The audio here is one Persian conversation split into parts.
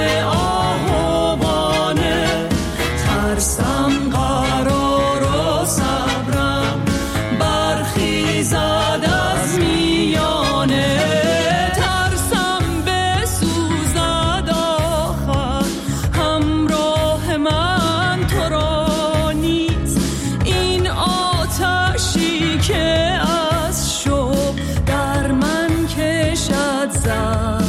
آهوانه، ترسم قرار و صبرم برخیزد از میانه، ترسم بسوزد آخر همراه من تو را نیست، این آتشی که از شوق در من کشد زربانه،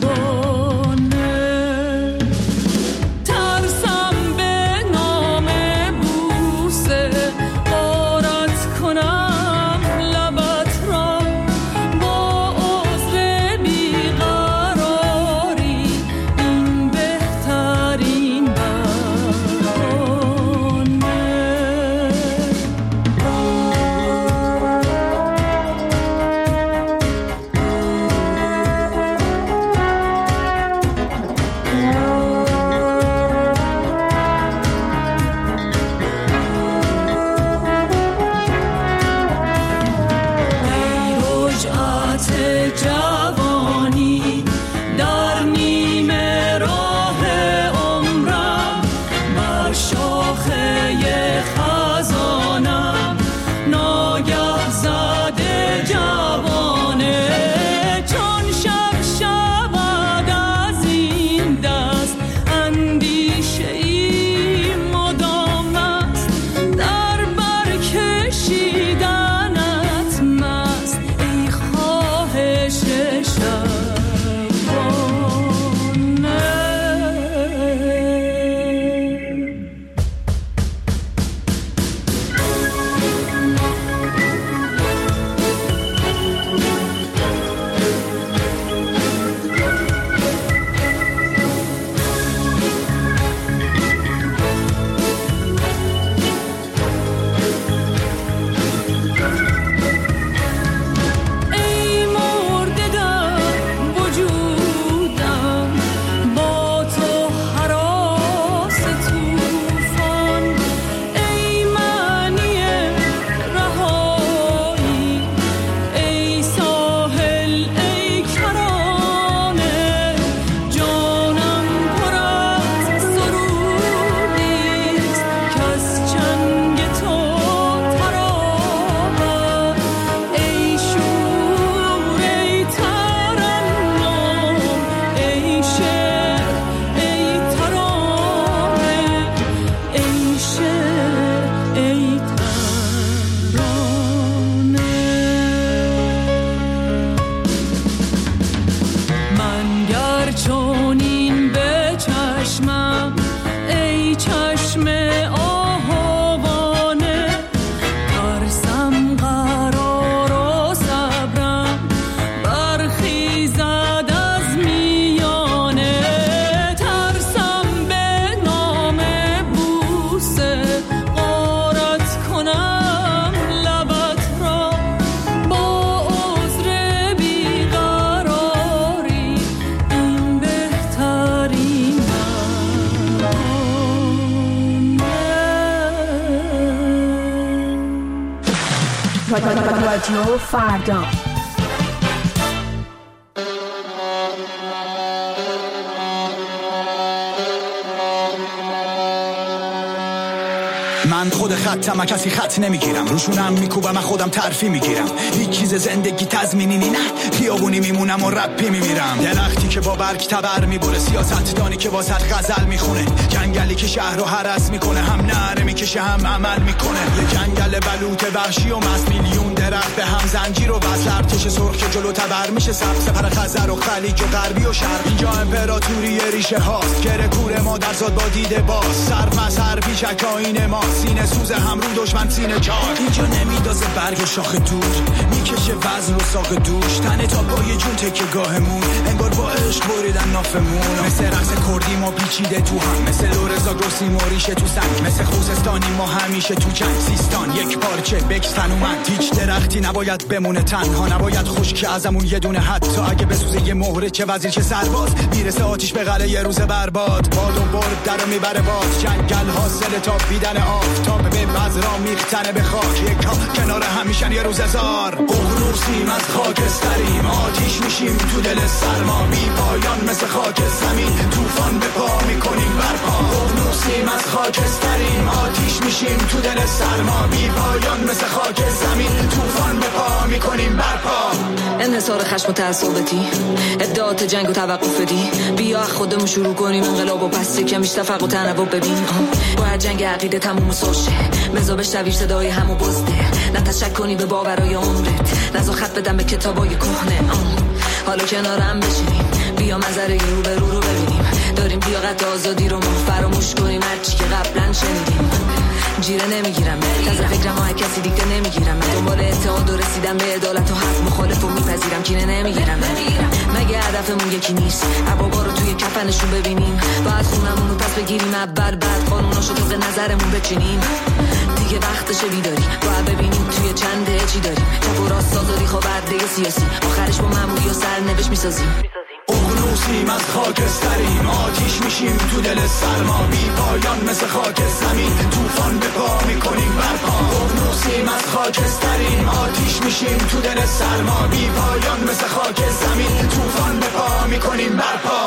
ترسم به نام بوسه غارت کنم لبت را، با عذر بیقراری این بهترین رجعت جوانی در نیمه راه عمرم، بر شاخه خزانم ناگه زده جوانه، چون شب شود از این دست اندیشه ای مدام است، در برکشیدنت مست ای خواهش شبانه. ای مرده در وجودم با تو هراس طوفان، ای معنی رهایی ای ساحل ای کرانه، جانم پر از سرودیست که از چنگ تو تراود، ای شور ای ترنم ای شعر ای ترانه، ای شعر ای ترانه. من گر چنین به چشمم ای چشم آهوانه، ترسم قرار و صبرم برخیزد از میانه، ترسم به نام بوسه غارت کنم لبت را، با عذر بیقراری این بهترین رادیو فردا. من خود خطم کسی خط نمیگیرم، روشونم میکوبم خودم ترفی میگیرم، هیچ چیز زندگی تضمینی نه، خیابونی میمونم و رپی میمیرم، درختی که با برگ تبر میبره، سیاستدانی که واسط غزل میخونه، جنگلی که شهر رو هرس میکنه، هم نعره میکشه هم عمل میکنه، یه جنگل بلوط وحشی و مست، میلیون درخت به هم زنجیر و بس، ارتش سرخ که جلو تبر میشه سبز، سپر خزر و خلیج و غربی و شرق، اینجا امپراتوری ریشه هاست، گره کوره مادر زاد با دیده باز، سر مسر پیشک آین ما، سینه سوز هم رو دشمن سینه چار، اینجا نمیدازه برگ شاخ دور، میکشه وزن و ساق دوش، تنه تا پای جون تکه گاهمون، انگار با عشق بریدن نافمون، مثل رقص کردی ما پیچیده تو هم، مثل لورزا گرسی موریشه تو سنگ، مثل خوزستانی ما همیشه تو جنگ، سیستان یک پارچه بکستن اومد، هیچ درختی نباید بمونه تنها، نباید خشک ازمون یه دونه، حتی اگه بسوزه یه مهره چه وزیر چه سرباز، میرسه آتیش به قلعه یه روز برباد، باد و برد درو میبره باز، جنگل حاصل تا بیدن آفتاب به بذرا میختنه به خاک، یک ها کنار همیشن یه روز هزار، ققنوسیم از خاکستریم، آتیش میشیم تو دل سرما، بی پایان مثل خاک زمین، طوفان به خاکستریم، آتیش میشیم تو دل سرما، بی پایان مثل خاک زمین، طوفان به پا میکنیم برپا. انحصار خشم و تعصبتی، ادعات جنگ و توقف بدی، بیا خودمون شروع کنیم انقلاب و پس کمیش تفرق و تنوع ببین. باید جنگ عقیده تموم ساشه، بزا بشنوی صدای همو بزده، نه تشک کنی به باورای عمرت، نزا خط بدم به کتابای کهنه. حالا کنارم بشینیم، بیا منظره رو به رو ببینیم، داریم لیاقت آزادی رو فراموش کنیم، هرچی که قبلا شنیدیم. جیره نمیگیرم از فکرم ها کسی دیگه نمیگیرم، دنبال اتحاد و رسیدم به عدالت و حق مخالف و میپذیرم، کینه نمیگیرم. مگه هدفمون یکی نیست عبابا رو توی کفنشون ببینیم، بعد خونمون رو پس بگیریم اول، بعد قانوناشو طبق نظرمون بچینیم. دیگه وقتشه بیداری، باید ببینیم توی چنده چی داریم، چپ و راست آزادی خواه عدله سیاسی، آخرش با معمولی و سرنوشت میسازیم. اقنوسیم از خاکستریم، آتیش میشیم تو دل سرما، بی پایان مثل خاک زمین، طوفان به پا میکنیم برپا. اقنوسیم از خاکستریم، آتیش میشیم تو دل سرما، بی پایان مثل خاک زمین، طوفان به پا میکنیم برپا.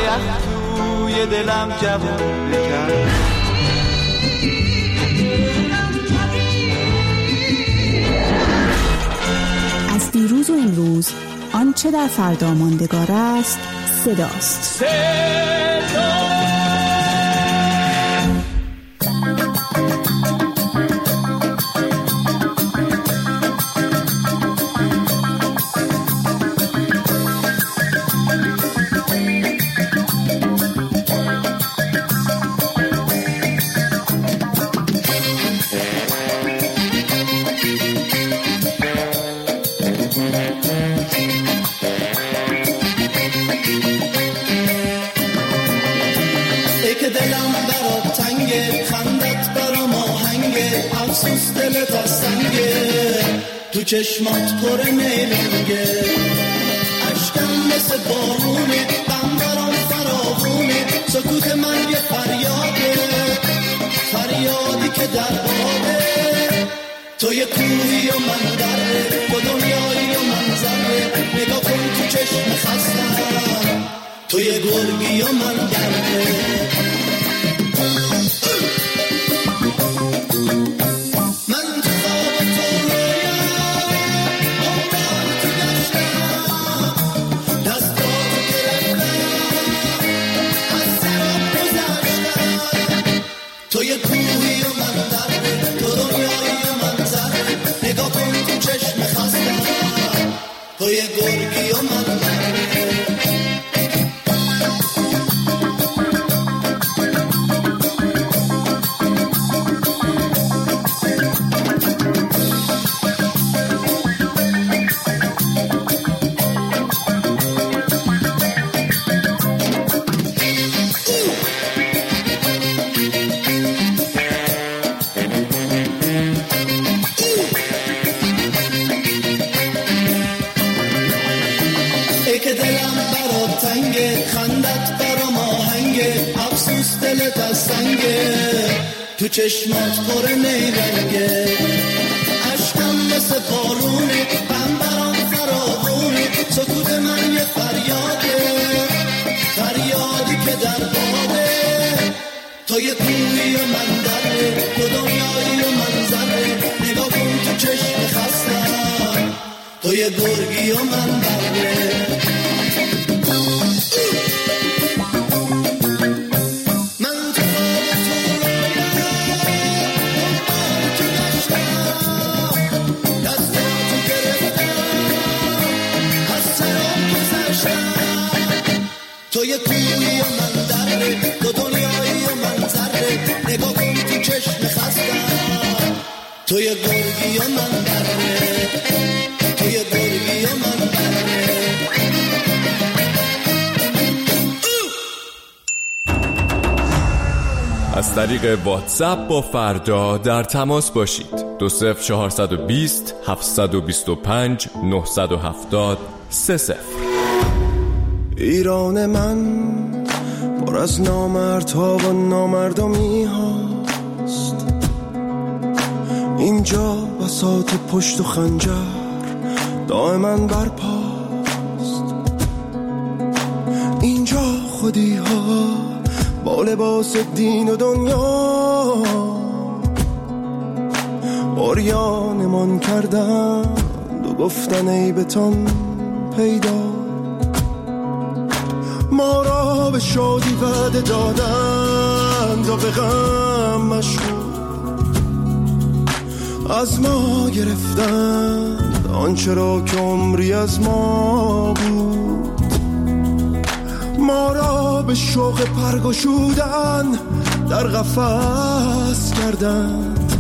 یخ توی دلم جوونه کرد. از دیروز و امروز آنچه در فردا ماندگار است صداست. تو چشمات پر نیرنگه، عشقم مثل بارونه، غم برام فراوونه، سکوت من یه فریاده، فریادی که در بابه. تو یه کوهی و من دره، تو دنیایی و من ذره، نگاه کن تو چشم خستم، تو یه گرگی و من دره. تو یه کوهی و من دره، تو دنیایی و من ذره، نگاه کن تو چشم خستم، تو یه گرگی و من دره. تو چشمات پر نیرنگه، عشقم مثل بارونه، غم برام فراوونه، سکوت من یه فریاده، فریادی که در بابه. تو یه کوهی و من دره، تو دنیایی و من ذره، نگاه کن تو چشم خستم، تو یه گرگی و من دره. تو یه کوهی و من دره، تو دنیایی و من ذره، نگاه کن تو چشم خستم، تو یه گرگی و من دره، تو یه گرگی و من دره. از طریق واتساپ با فردا در تماس باشید. 20420 725 970 30. ایران من پر از نامردها و نامردمی هاست، اینجا بساط پشت و خنجر دائما برپاست، اینجا خودی ها با لباس دین و دنیا عریانمان کردند و گفتن ای بتان پیدا. ما را به شادی وعده دادند و به غم مشغول، از ما گرفتند آنچه را که عمری از ما بود. ما را به شوق پرگشودن در قفس کردند،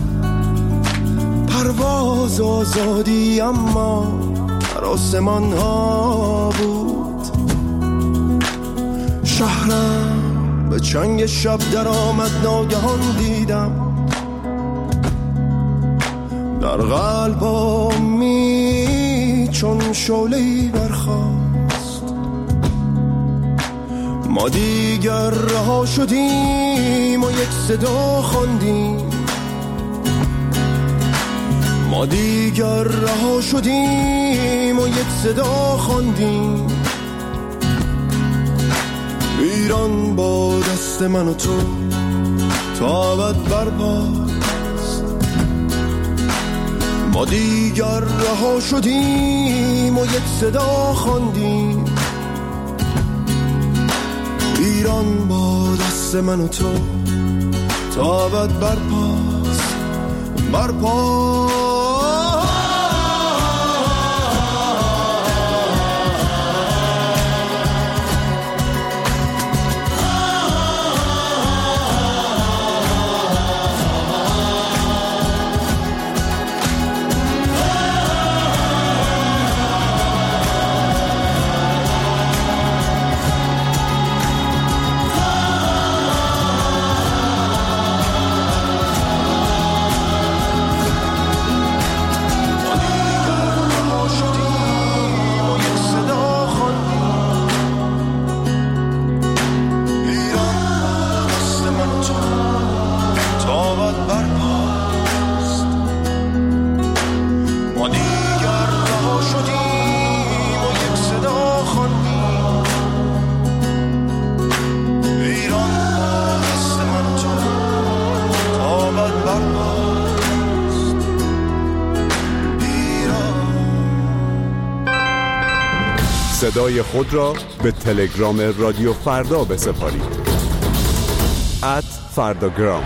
پرواز آزادی اما در آسمان ها بود. شهرم به چنگ شب در آمد، ناگهان دیدم در قلب امید چون شعله‌ای برخاست. ما دیگر رها شدیم و یک صدا خواندیم، ما دیگر رها شدیم و یک صدا خواندیم. ایران با دست من و تو تا ابد برپاست. ما دیگر رها شدیم و یک صدا خواندیم ایران با دست من و تو تا ابد برپاست، برپاست. صدای خود را به تلگرام رادیو فردا بسپارید. @فرداگرام.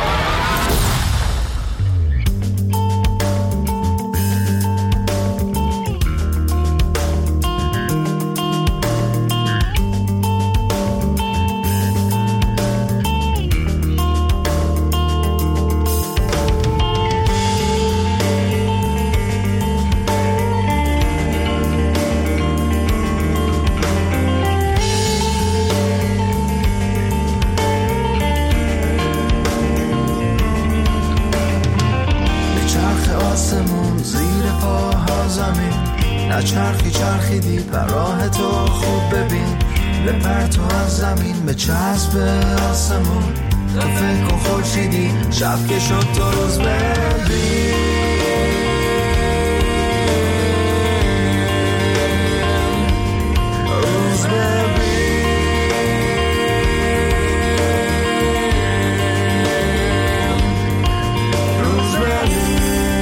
چرخیدی بر راه تو خوب ببین، بپر تو از زمین به چسب آسمون، تو فکر کن خورشیدی شب که شد تو روز ببین. روز ببین. روز ببین.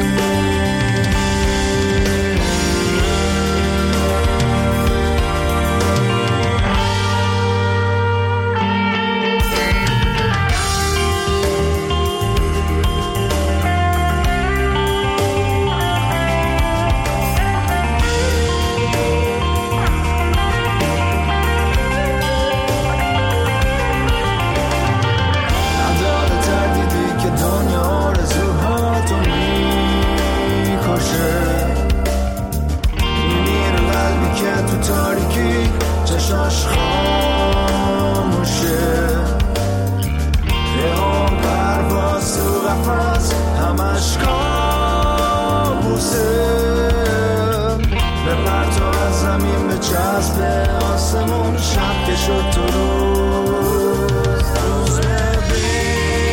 چشاش خاموشه، پیام پرواز تو قفس همش کابوسه، بپر تو از زمین به چسب آسمون، شب که شد تو روز ببین.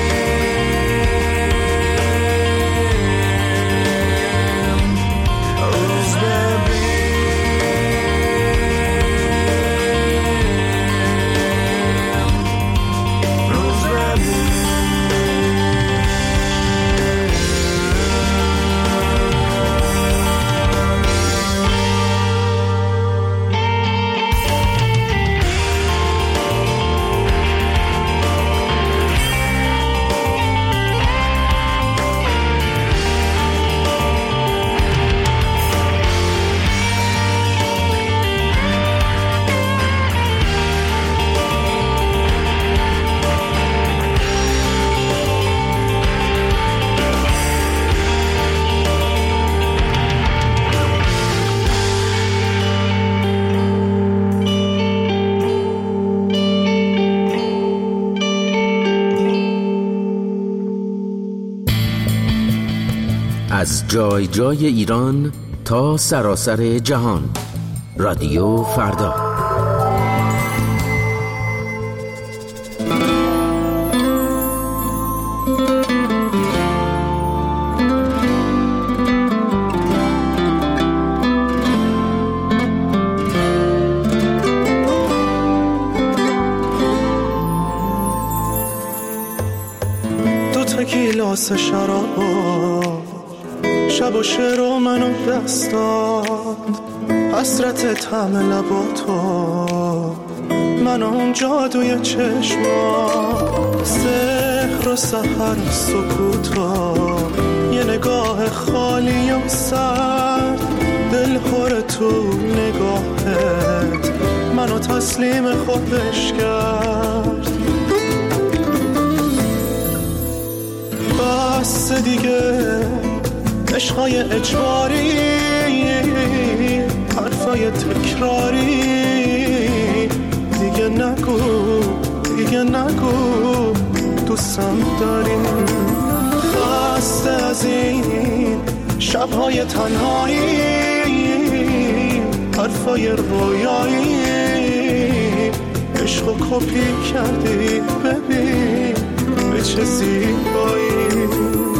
روز ببین. از جای جای ایران تا سراسر جهان، رادیو فردا. آخه گیلاس شراب شب و شعر و منو دست داد، حسرت طعم لباتو من اون جادوی چشما، سحر و سحر سکوتا، یه نگاه خالی و سرد، دل پر تو نگاهت منو تسلیم خودش کرد. بس دیگه عشقای اجباری، حرفای تکراری، دیگه نگو دیگه نگو دوستم داری. خسته از این شبهای تنهایی، حرفای رویایی، عشقو کپی کردی ببین به چه زیبایی.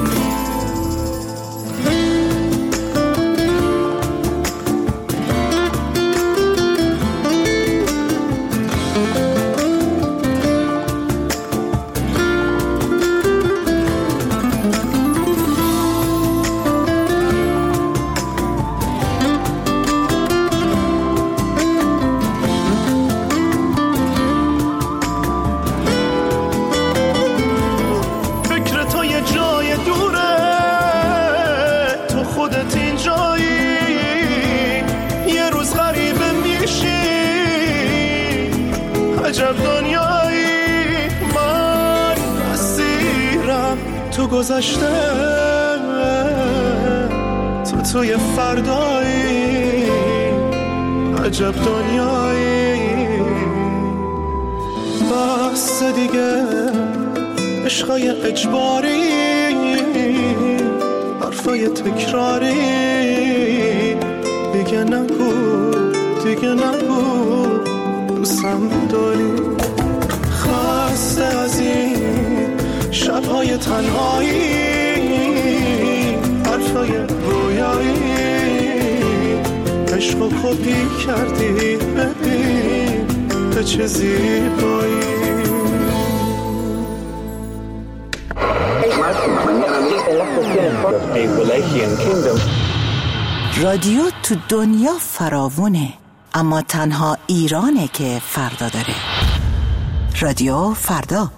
عجب دنیایی، من اسیرم تو گذشته، تو توی فردایی. عجب دنیایی، بس دیگه عشقای اجباری، حرفای تکراری، دیگه نگو دیگه نگو دوستم داری. خسته از این شبهای تنهایی، حرفای رویایی، عشقو کپی کردی ببین به چه زیبایی. رادیو تو دنیا فراوونه، اما تنها ایرانه که فردا داره. رادیو فردا.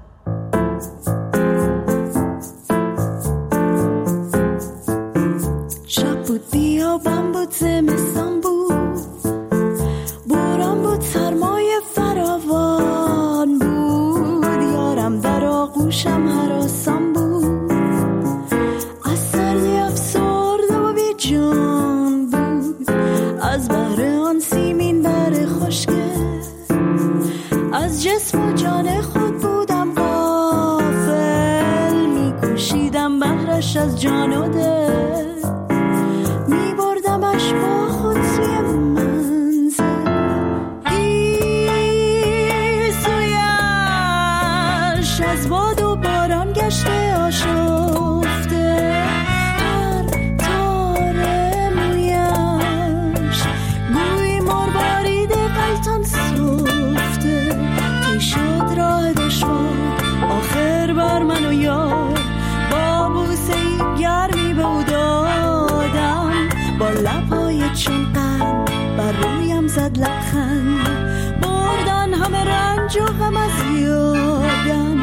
شب بود، بیابان بود، زمستان بود، باران بود، سرمای فراوان بود، یارم در آغوشم هراسان بود، از سردی افسرده و بی جان بود، از بحر آن سیمین بر خشکه، از جسم و جان خود بودم غافل، میکوشیدم بهرش از جان و دل، میبردمش با خود سوی منزل، سویش از باد و باران گشته آشفته، هر تار مویش گوی مروارید غلطان سفته، ای شد راه دشوار آخر بر من و یار، با بوسه گرمی به او دادم، با لبهای چون قند بر رویم زد لبخند، بردن همه رنج و غم از یادم.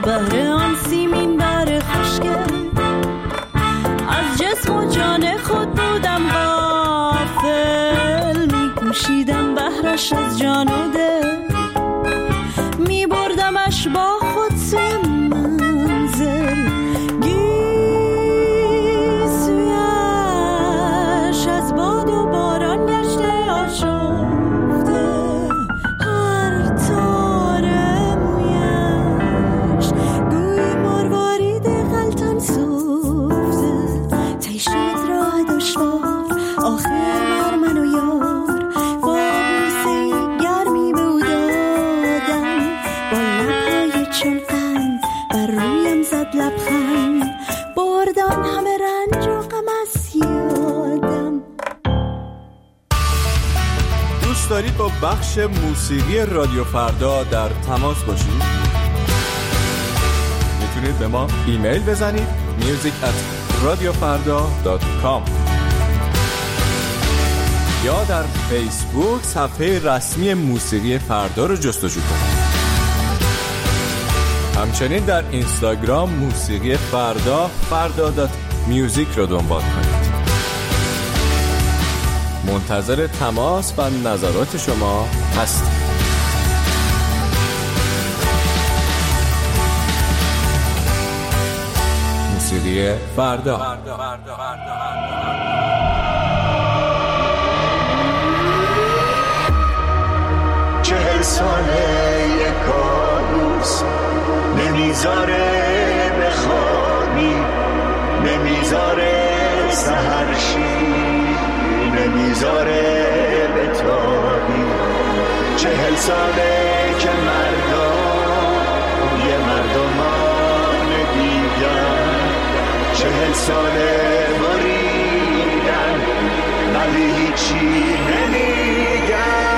بهر آن سیمین بر خوشگل از جسم و جان خود بودم غافل می‌کوشیدم بهرش از جان و دل می‌بردمش با خود سوی منزل گیسویش از باد و باران گشته آشفته هر تار مویش گوی مروارید غلطان سفته طی شد راه دشوار آخر بر من و یار با بوسه گرمی بودادم با لبهای چلقند بر رویم زد لبخند بردان همه رنج و غم از یادم. دوست دارید با بخش موسیقی رادیو فردا در تماس باشید؟ میتونید به ما ایمیل بزنید music@radiofarda.com یا در فیسبوک صفحه رسمی موسیقی فردا رو جستجو کنید. همچنین در اینستاگرام موسیقی فردا.music رو دنبال کنید. منتظر تماس و نظرات شما هستیم. موسیقی فردا. 40 ساله یک کابوس نمیذاره بخوابی نمیذاره سحرشی نمیذاره بتابی 40 ساله که مردم یه مردمان دیگر 40 ساله بریدن ولی هیچی نمیگن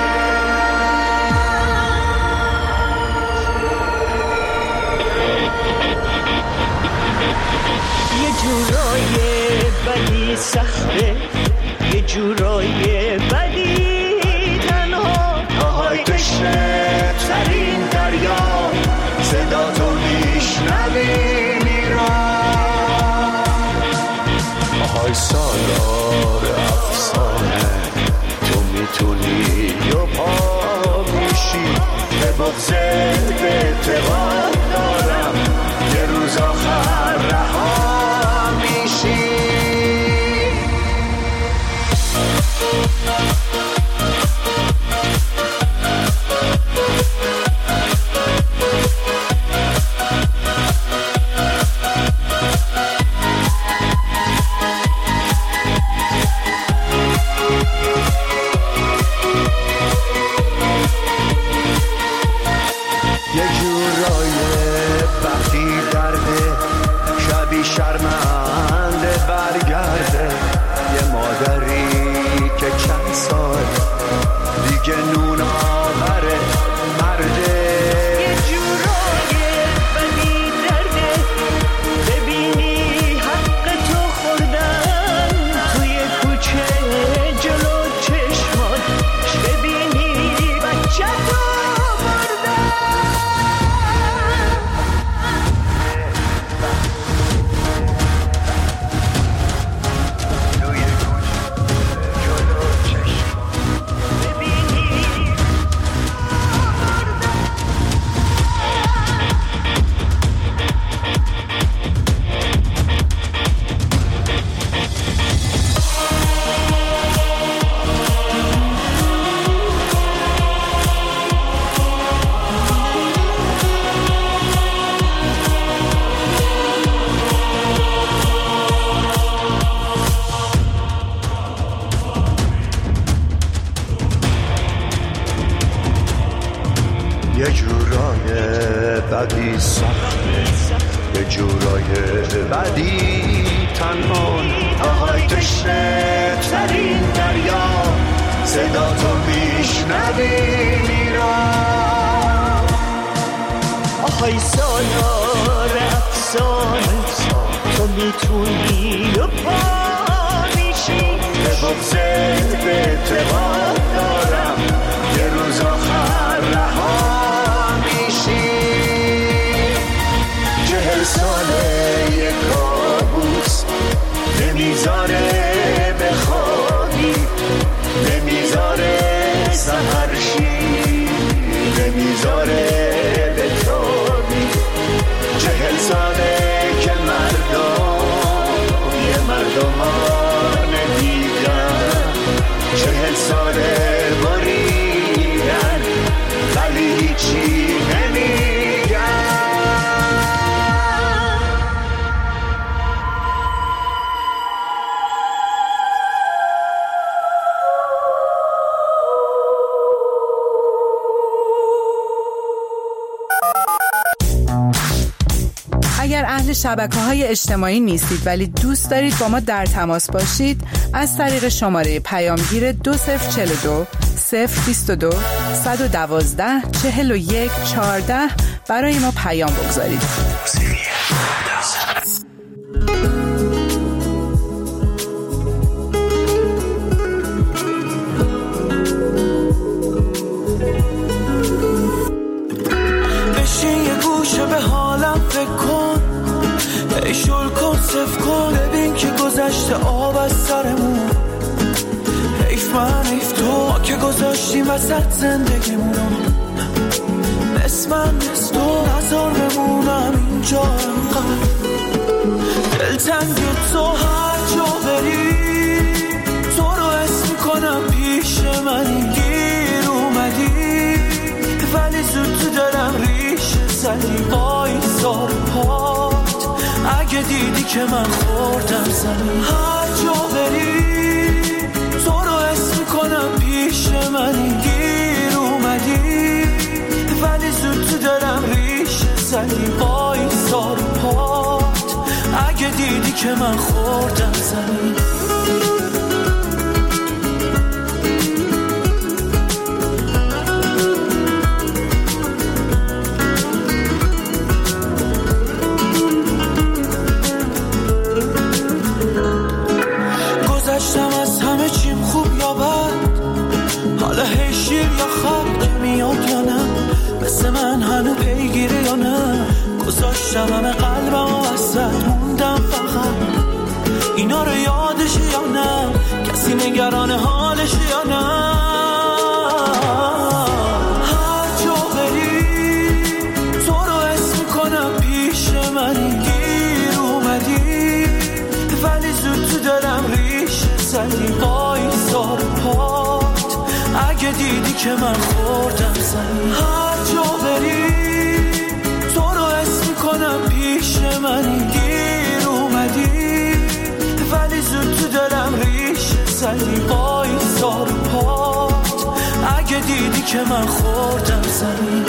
یه جورای بدی سخته یه جورای بدی تنها آهای تشنه ترین دریا صدا تو میشنوی میران آهای سالار افسانه تو میتونی یا پا میشی به بغضت به اعتقاد دارم یه روز آخر رها میشی یه جورای وقتی درده شبی شرمنده برگرده یه مادری که چند سال دیگه نون آوره مرده یه جورای بدی درده ببینی حق تو خوردن توی کوچه جلو چشمات ببینی بچه تو یه جورای بدی سخته یه جورای بدی تنها آهای تشنه ترین دریا صدا تو میشنوی میران آهای سالار افسانه تو میتونی و پا میشی به بغضت به اعتقاد دارم یه روز آخر رها میشی ساله که مردمان دیدن 40 ساله بریدن ولی هیچی نمیگن. اگر اهل شبکه‌های اجتماعی نیستید ولی دوست دارید با ما در تماس باشید، از طریق شماره پیامگیر 2042 022 112 41 14 برای ما پیام بگذارید. بشین یه گوشه به حالم فکر کن، ای شل کن صف کن، ببین که گذشته آب از سرمون. حیف من حیف تو، ما که گذاشتیم وسط زندگیمونو. مثل من مثل تو نظر بمونم اینجا انقدر دلتنگ تو، هر جا بری تو رو اسم کنم پیش منی. گیر اومدی ولی زود تو دلم ریش زدی. آیزار پات اگه دیدی که من خوردم زمین. هر جا بری تو رو اسم کنم پیش منی. گیر اومدی ولی زود تو دلم ریش زدی. آیزار پات اگه دیدی که من خوردم زمین. گذشتم از همه چیم خوب یا بد، حالا هی شیر یا خب که میاد یا نه، مثل من هنو پیگیری یا نه. گذاشتم همه قلبم و وسط موندم فقط اینا رو یادش یا نه، کسی نگران حالش یا نه. هر جا بری تو رو اسم کنم پیش منی. گیر اومدی ولی زود تو دلم ریش زدی. آیزار پات اگه دیدی که من خوردم زمین. هر جا بری تو رو اسم کنم پیش منی. گیر اومدی ولی زود تو دلم ریش زدی. آیزار پات اگه دیدی که من خوردم زمین.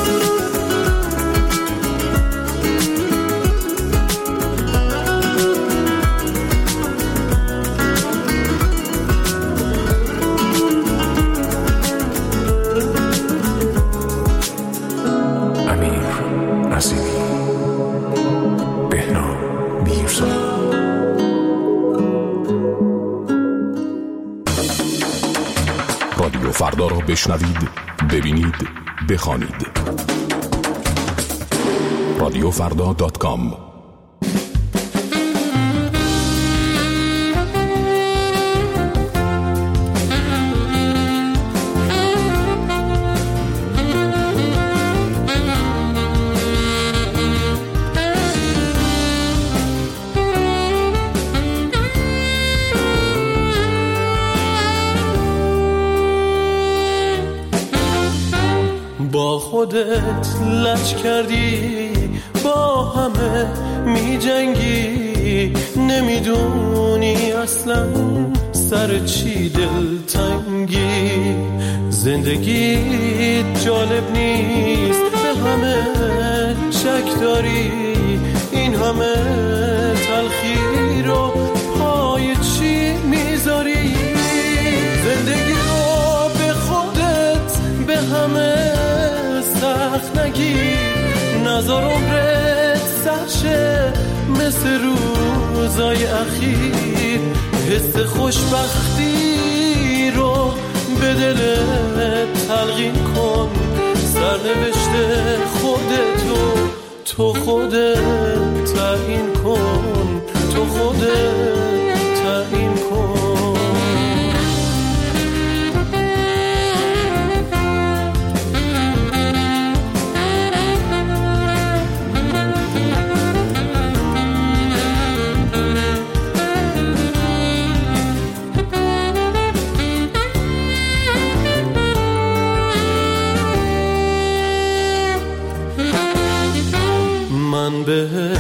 رادیو فردا را بشنوید، ببینید، بخوانید. radiofrda.com. با خودت لج کردی، با همه می جنگی، نمیدونی اصلا سر چی دلتنگی. زندگی جالب نیست، به همه شک داری، این همه تلخی رو پای چی میذاری. زندگی رو به خودت به همه سخت نگیر، نذار عمرت سرشه مثل روزای اخیر. حس خوشبختی رو به دلت تلقین کن، سرنوشت خودتو تو خودت تعیین کن، تو خودت تعیین کن.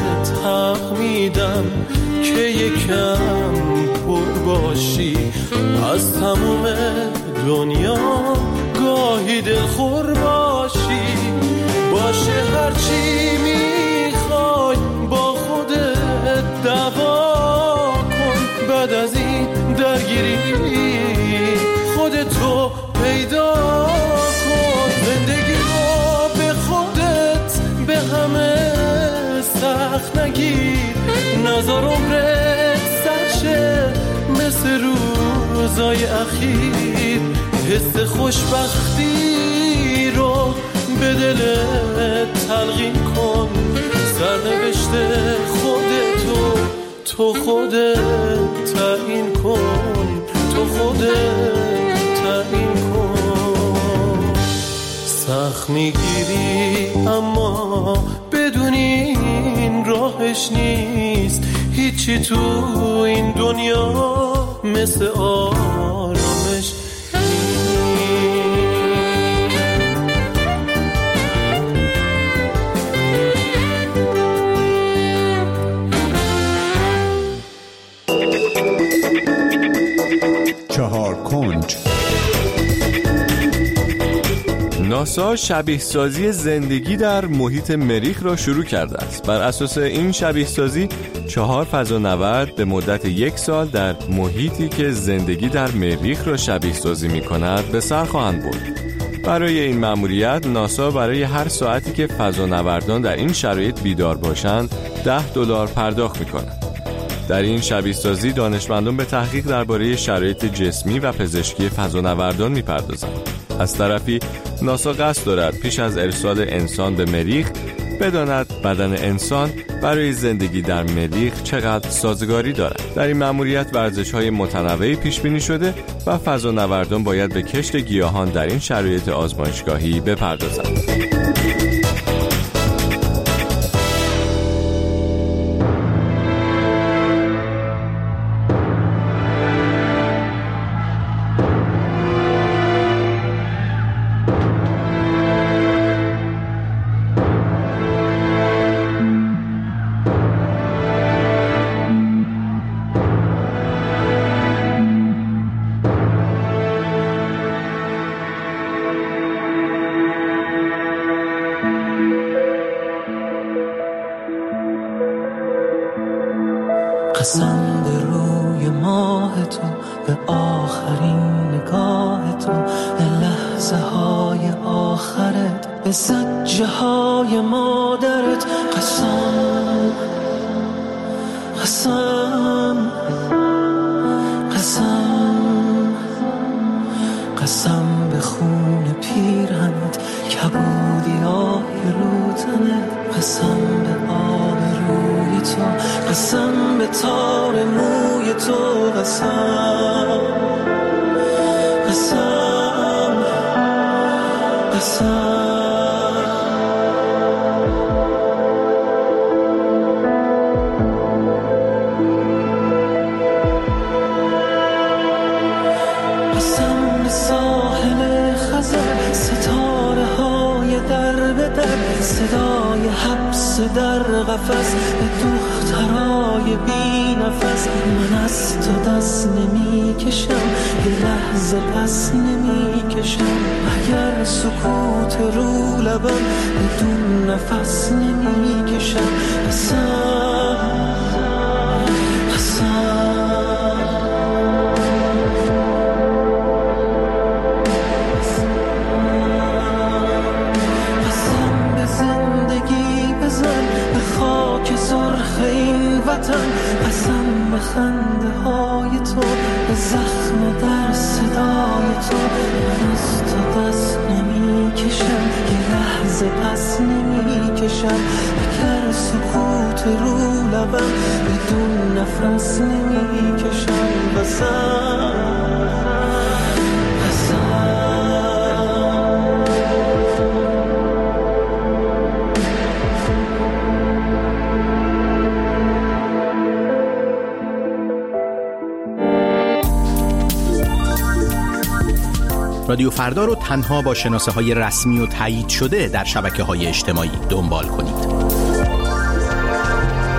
حق میدم که یکم پر باشی از تموم دنیا، گاهی دلخور باشی. باشه هرچی میخوای با خودت دعوا کن، بعد از این درگیری خودتو پیدا کن. زندگی رو به خودت به همه سخت نگیر، نذار عمرت سرشه مثل روزای اخیر. حس خوشبختی رو به دلت تلقین کن، سرنوشت خودتو تو خودت تعیین کن، تو خودت تعیین کن. سخت میگیری اما بدونی این راهش نیست، هیچی تو این دنیا مثل آرامش کنج. ناسا شبیه سازی زندگی در محیط مریخ را شروع کرده است. بر اساس این شبیه سازی 4 فضانورد به مدت 1 سال در محیطی که زندگی در مریخ را شبیه سازی می کند به سر خواهند برد. برای این مأموریت ناسا برای هر ساعتی که فضانوردان در این شرایط بیدار باشند $10 پرداخت می کند. در این شبیه سازی دانشمندان به تحقیق درباره شرایط جسمی و پزشکی فضانوردان می‌پردازند. از طرفی ناسا قصد دارد پیش از ارسال انسان به مریخ بداند بدن انسان برای زندگی در مریخ چقدر سازگاری دارد. در این مأموریت ورزش‌های متنوعی پیش بینی شده و فضانوردان باید به کشت گیاهان در این شرایط آزمایشگاهی بپردازند. قسم به روی ماه تو، به آخرین نگاه تو، به لحظه های آخرت، به زجه های مادرت. قسم قسم قسم قسم به خون پیرهنت، کبودی آهی رو تنت. قسم به آب روی تو، قسم به تار موی تو. قسم قسم قسم قسم به ساحل خزر، ستاره های در به در، صدای حبس در قفس، به دخترای بی نفس. من از تو دست نمی کشم، یه لحظه پس نمی کشم. اگر سکوت رو لبم، بدون نفس نمی کشم. قسم قسم قسم به خنده های تو، به زخم در صدای تو. من از تو دست نمی کشم، یه لحظه پس نمی کشم. اگر سکوت رو لبم، بدون نفس نمی کشم. قسم رادیو فردا رو تنها با شناسه‌های رسمی و تایید شده در شبکه‌های اجتماعی دنبال کنید.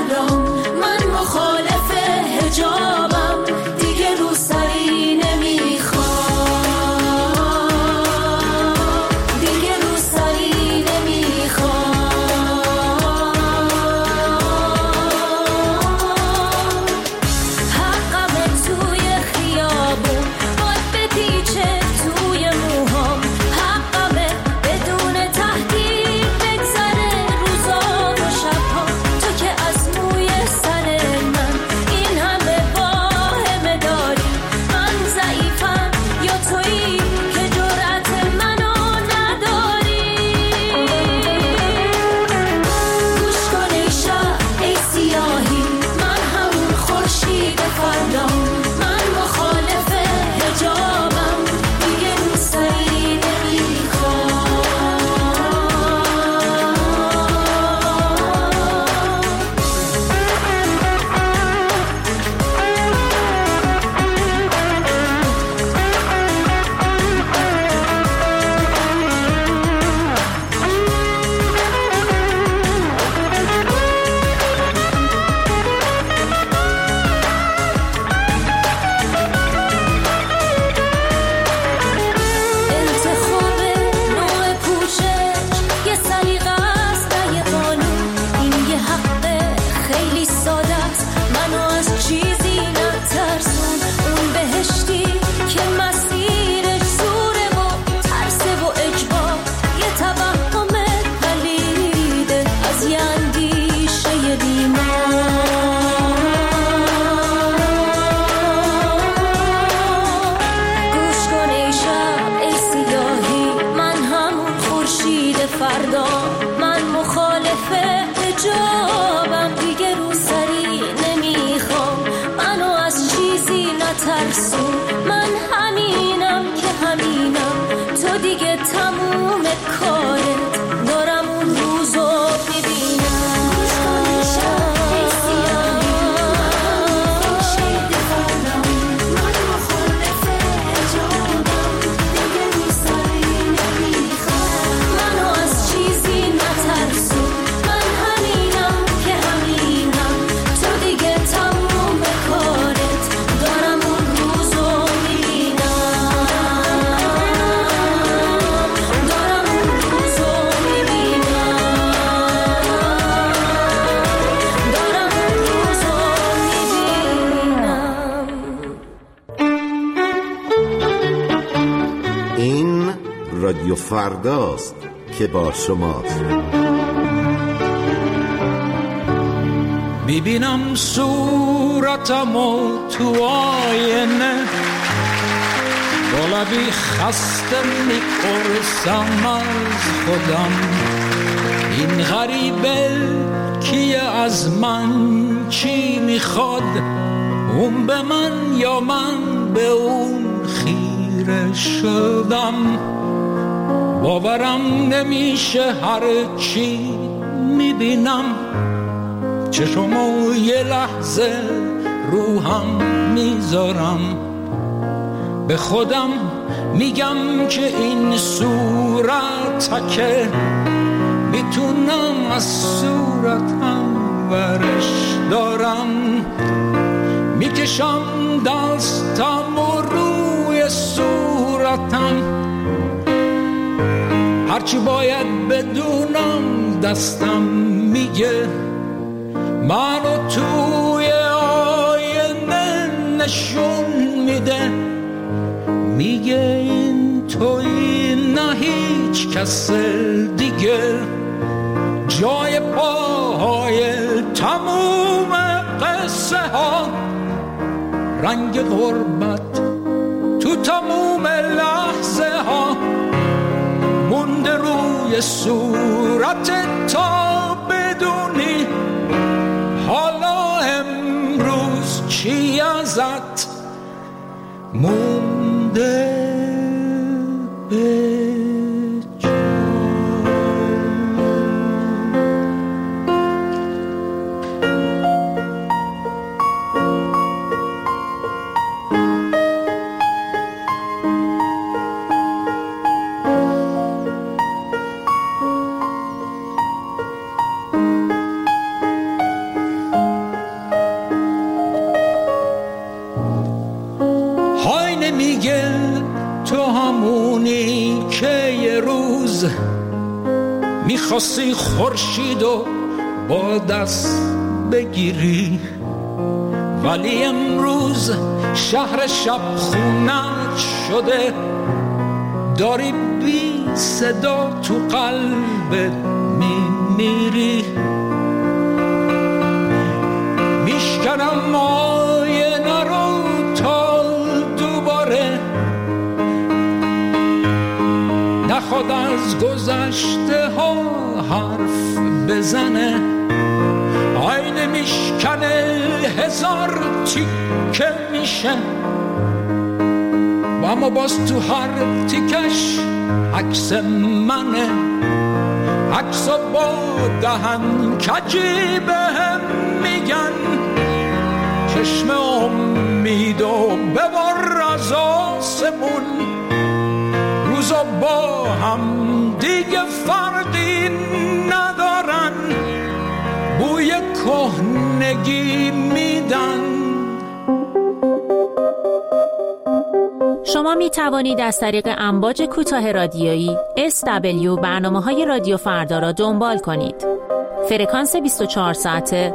فردا من مخالف حجابم دیگه روسری نمیخوام دیگه روسری نمیخوام حقم توی خیابون باد بپیچه توی موهام حقمه بدون تهدید بگذره روزا و شبها تو که از موی سر من این همه واهمه داری من ضعیفم یا تویی که جرأت منو نداری گوش کن ای شب ای سیاهی من همون خورشید فردام من مخالف حجابم دیگه روسری انتخاب نوع پوشش یه سلیقه است و یه قانون این یه حقه خیلی ساده است منو از چیزی نترسون اون بهشتی که مسیرش زوره و ترسه و اجبار یه توهم پلیده از یه اندیشه گوش کن ای شب ای سیاهی من همون خورشید فردا من مخالف حجابم دیگه روسری نمیخوام منو از چیزی نترسون من همینم که همینم تو دیگه تموم کارت دارم اون روزو میبینم گوش کن ای شب ای سیاهی خورشید فردا من مخالف حجابم دیگه روسری نمیخوام منو از چیزی نترسون من همینم که همینم تو دیگه تموم کارت دارم اون روزو میبینم دارم اون روزو میبینم دارم اون روزو میبینم این رادیو فرداست که با شماست. میبینم صورتمو تو آینه با لبی خسته میپرسم از خودم این غریبه کیه از من چی میخواد اون به من یا من به اون خیره شدم باورم نمیشه هر چی میبینم چشمو یه لحظه روحم میذارم به خودم میگم که این صورت که میتونم از صورتم ورش دارم میکشم دستم و روی صورتم هرچی باید بدونم دستم میگه منو توی آینه نشون میده میگه این توی نه هیچ کس دیگه جای پاهای تموم قصه ها رنگ غربت تو تموم لحظه ها مونده روی صورت تا بدونی حالا امروز چی ازت مونده به روز میخواستی خورشید و با دست بگیری، ولی امروز شهر شب خونت شده، داری بی صدا تو قلبت میمیری. میشکنم آینه رو تا دوباره نخواد از گذشته ها حرف بزنه، آینه میشکنه هزار تیکه میشه، و اما باز تو هر تیکش عکس منه، عکس با دهن کجی بهم میگن چشم امید و ببر از آسمون، روزا با هم دیگه فرقی ندارن، بوی کهنگی میدن. شما می توانید از طریق امواج کوتاه رادیویی SW برنامه‌های رادیو فردا را دنبال کنید. فرکانس 24 ساعته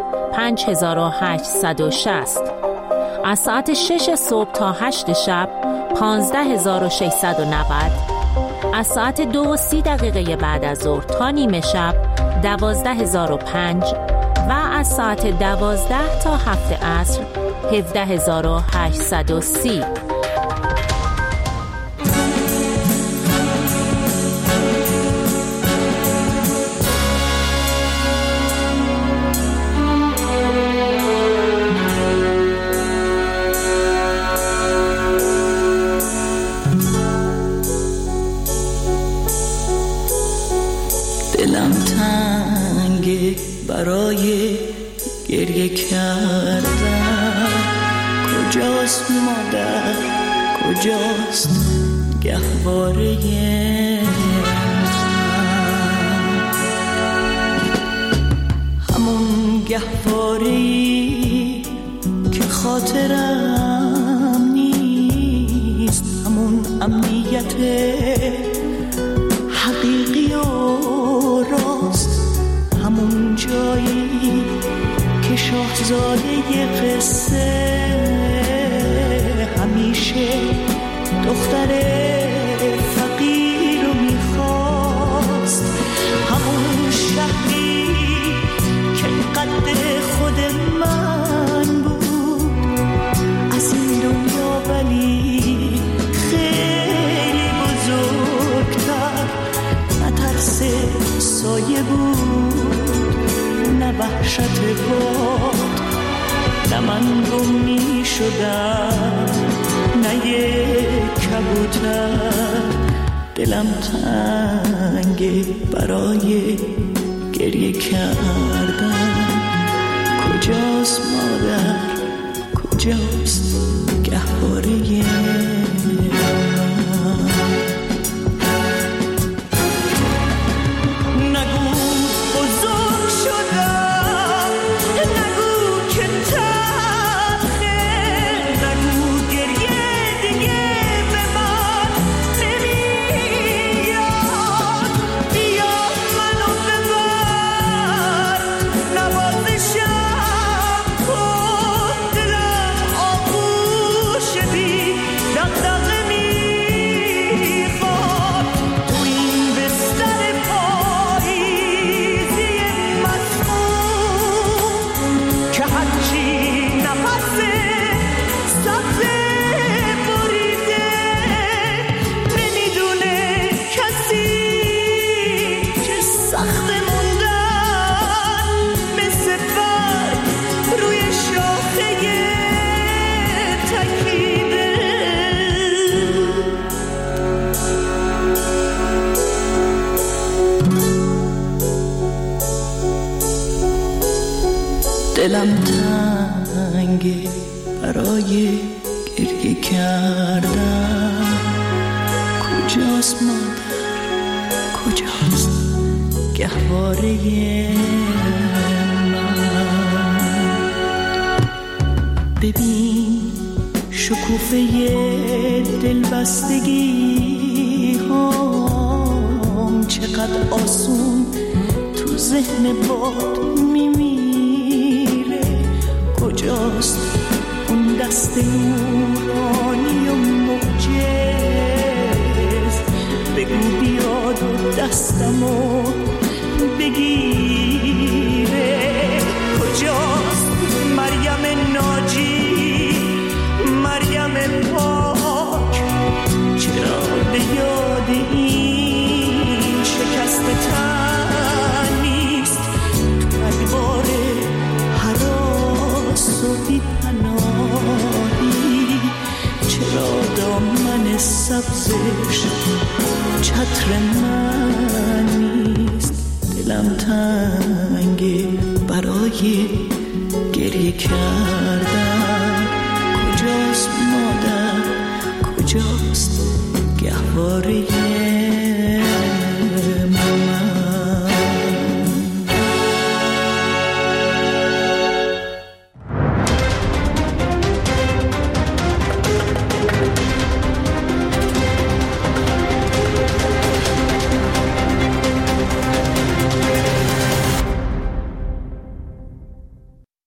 5860. از ساعت 6 صبح تا 8 شب 15690. از ساعت 2:30 بعد از ظهر تا نیمه شب 12005 و از ساعت 12 تا 7 عصر 17830. دلم تنگه برای گریه کردن، کجاست مادر، کجاست گهواره همون گهواره‌ای که خاطرم نیست، همون امنیت حقیقی و راست، همون جایی که شاهزاده قصه همیشه دختر فقیر رو میخواست، همون شهری که قد خود من بود از این دنیا، ولی خیلی بزرگتر، نه ترس سایه بود نه وحشت باد، نه من گم می شدم نه یک کبوتر. دلم تنگه برای گریه کردن، کجاست مادر، کجاست گهواره دلم تنگه برای گریه کردن، کجاست مادر، کجاست گهواره من. ببین شکوفه دلبستگی هام چقدر آسون تو ذهن باد میمیره. کجاست اون دست نورانی و معجز؟ بگو بیاد و دستمو بگیره. کجاست مریم ناجی، مریم پاک؟ چرا به یاد این شکست تن نیست؟ تو ادوار هراس و بی‌پناهی چرا دامن سبزش چتر من نیست؟ دلم تنگه برای گریه کردن. کجاست مادر؟ کجاست گهواره